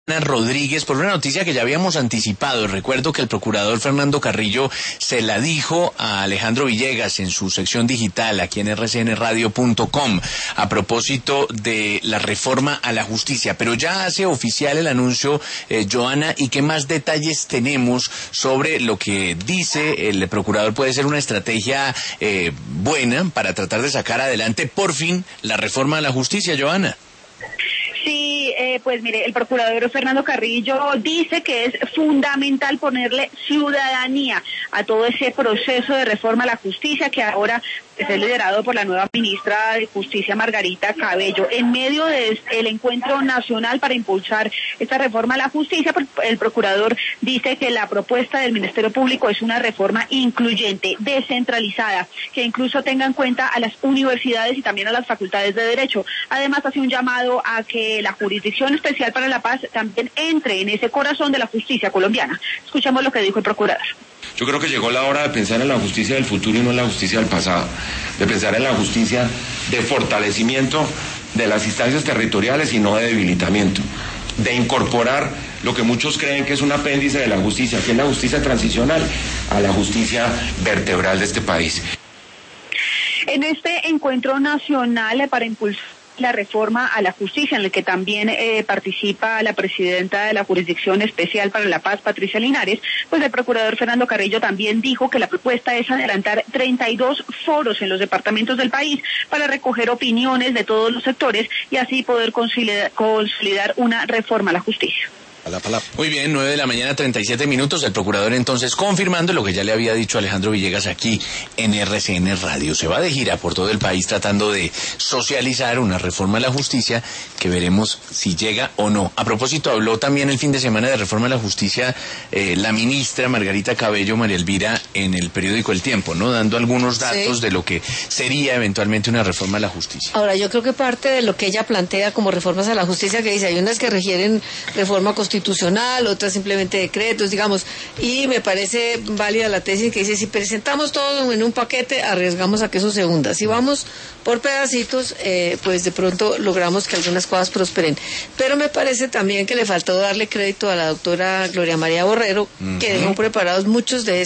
Rodríguez por una noticia que ya habíamos anticipado. Recuerdo que el procurador Fernando Carrillo se la dijo a Alejandro Villegas en su sección digital aquí en rcnradio.com a propósito de la reforma a la justicia, pero ya hace oficial el anuncio, Joana, ¿y qué más detalles tenemos sobre lo que dice el procurador puede ser una estrategia buena para tratar de sacar adelante por fin la reforma a la justicia, Joana? Sí, pues mire, el procurador Fernando Carrillo dice que es fundamental ponerle ciudadanía a todo ese proceso de reforma a la justicia que ahora es liderado por la nueva ministra de Justicia, Margarita Cabello. En medio del encuentro nacional para impulsar esta reforma a la justicia, el procurador dice que la propuesta del Ministerio Público es una reforma incluyente, descentralizada, que incluso tenga en cuenta a las universidades y también a las facultades de Derecho. Además, hace un llamado a que la Jurisdicción Especial para la Paz también entre en ese corazón de la justicia colombiana. Escuchamos lo que dijo el procurador. Yo creo que llegó la hora de pensar en la justicia del futuro y no en la justicia del pasado, de pensar en la justicia de fortalecimiento de las instancias territoriales y no de debilitamiento, de incorporar lo que muchos creen que es un apéndice de la justicia, que es la justicia transicional, a la justicia vertebral de este país. En este encuentro nacional para impulsar la reforma a la justicia, en el que también participa la presidenta de la Jurisdicción Especial para la Paz, Patricia Linares, pues el procurador Fernando Carrillo también dijo que la propuesta es adelantar 32 foros en los departamentos del país para recoger opiniones de todos los sectores y así poder consolidar una reforma a la justicia. Muy bien, 9:37 a.m. El procurador entonces confirmando lo que ya le había dicho Alejandro Villegas aquí en RCN Radio. Se va de gira por todo el país tratando de socializar una reforma a la justicia que veremos si llega o no. A propósito, habló también el fin de semana de reforma a la justicia la ministra Margarita Cabello, María Elvira, en el periódico El Tiempo, ¿no? Dando algunos datos de lo que sería eventualmente una reforma a la justicia. Ahora, yo creo que parte de lo que ella plantea como reformas a la justicia, que dice, hay unas que requieren reforma constitucional, otras simplemente decretos, digamos, y me parece válida la tesis que dice, si presentamos todo en un paquete, arriesgamos a que eso se hunda. Si vamos por pedacitos, pues de pronto logramos que algunas cosas prosperen. Pero me parece también que le faltó darle crédito a la doctora Gloria María Borrero, que dejó preparados muchos de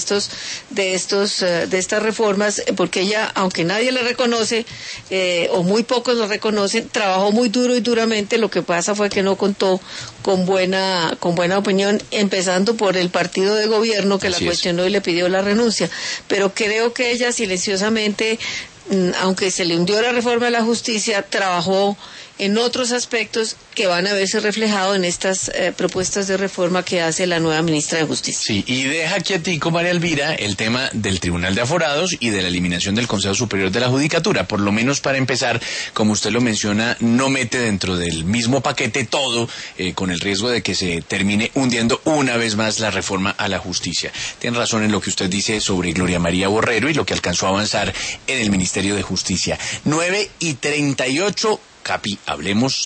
estas reformas, porque ella, aunque nadie le reconoce, o muy pocos lo reconocen, trabajó muy duro y duramente. Lo que pasa fue que no contó con buena opinión, empezando por el partido de gobierno que la cuestionó y le pidió la renuncia. Pero creo que ella silenciosamente, aunque se le hundió la reforma de la justicia, trabajó en otros aspectos que van a verse reflejados en estas propuestas de reforma que hace la nueva ministra de Justicia. Sí, y deja quietico, María Elvira, el tema del Tribunal de Aforados y de la eliminación del Consejo Superior de la Judicatura. Por lo menos para empezar, como usted lo menciona, no mete dentro del mismo paquete todo, con el riesgo de que se termine hundiendo una vez más la reforma a la justicia. Tiene razón en lo que usted dice sobre Gloria María Borrero y lo que alcanzó a avanzar en el Ministerio de Justicia. 9:38, Capi, hablemos